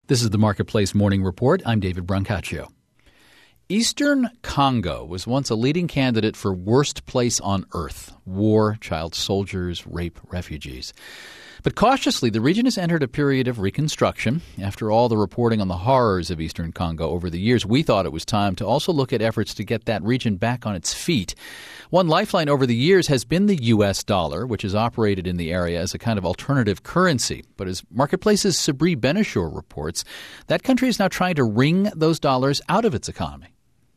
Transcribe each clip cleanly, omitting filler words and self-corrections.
This is the Marketplace Morning Report. I'm David Brancaccio. Eastern Congo was once a leading candidate for worst place on earth: war, child soldiers, rape, refugees. But cautiously, the region has entered a period of reconstruction. After all the reporting on the horrors of Eastern Congo over the years, we thought it was time to also look at efforts to get that region back on its feet. One lifeline over the years has been the U.S. dollar, which has operated in the area as a kind of alternative currency. But as Marketplace's Sabri Benishore reports, that country is now trying to wring those dollars out of its economy.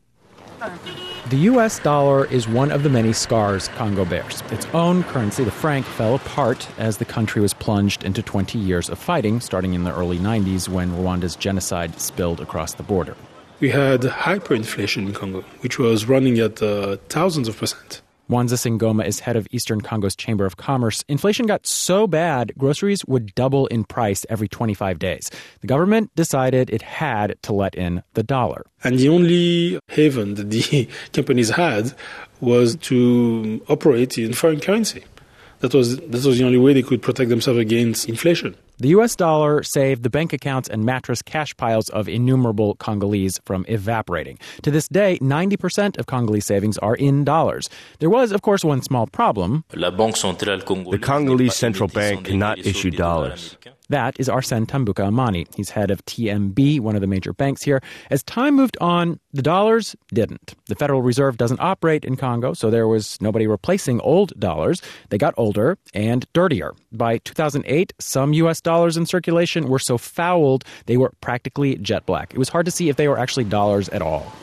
The U.S. dollar is one of the many scars Congo bears. Its own currency, the franc, fell apart as the country was plunged into 20 years of fighting, starting in the early 90s when Rwanda's genocide spilled across the border. We had hyperinflation in Congo, which was running at thousands of percent. Wanza Singoma is head of Eastern Congo's Chamber of Commerce. Inflation got so bad, groceries would double in price every 25 days. The government decided it had to let in the dollar. And the only haven that the companies had was to operate in foreign currency. That was the only way they could protect themselves against inflation. The U.S. dollar saved the bank accounts and mattress cash piles of innumerable Congolese from evaporating. To this day, 90% of Congolese savings are in dollars. There was, of course, one small problem. The Congolese Central Bank cannot issue dollars. That is Arsène Tambuka Amani. He's head of TMB, one of the major banks here. As time moved on, the dollars didn't. The Federal Reserve doesn't operate in Congo, so there was nobody replacing old dollars. They got older and dirtier. By 2008, some U.S. dollars in circulation were so fouled they were practically jet black. It was hard to see if they were actually dollars at all.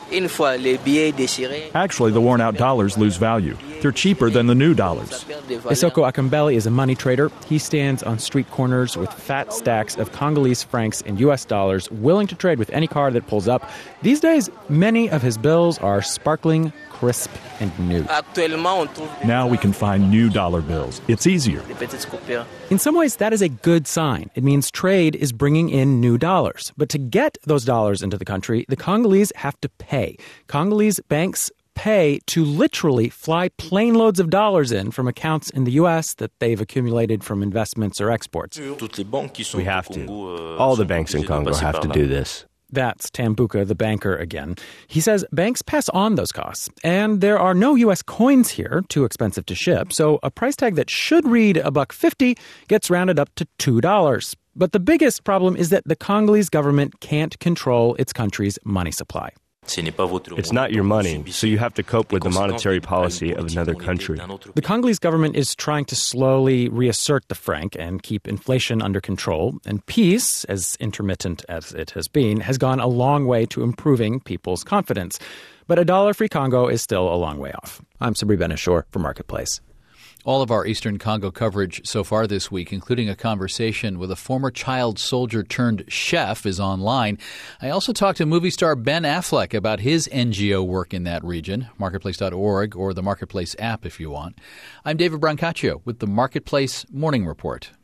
Actually, the worn-out dollars lose value. They're cheaper than the new dollars. Isoko Akambeli is a money trader. He stands on street corners with fat stacks of Congolese francs and U.S. dollars, willing to trade with any car that pulls up. These days, many of his bills are sparkling, crisp, and new. Now we can find new dollar bills. It's easier. In some ways, that is a good sign. It means trade is bringing in new dollars. But to get those dollars into the country, the Congolese have to pay. Congolese banks pay to literally fly plane loads of dollars in from accounts in the U.S. that they've accumulated from investments or exports. We have to. All the banks in Congo have to do this. That's Tambuka, the banker, again. He says banks pass on those costs, and there are no U.S. coins here, too expensive to ship, so a price tag that should read $1.50 gets rounded up to $2. But the biggest problem is that the Congolese government can't control its country's money supply. It's not your money, so you have to cope with the monetary policy of another country. The Congolese government is trying to slowly reassert the franc and keep inflation under control. And peace, as intermittent as it has been, has gone a long way to improving people's confidence. But a dollar-free Congo is still a long way off. I'm Sabri Benishore for Marketplace. All of our Eastern Congo coverage so far this week, including a conversation with a former child soldier turned chef, is online. I also talked to movie star Ben Affleck about his NGO work in that region, marketplace.org or the Marketplace app if you want. I'm David Brancaccio with the Marketplace Morning Report.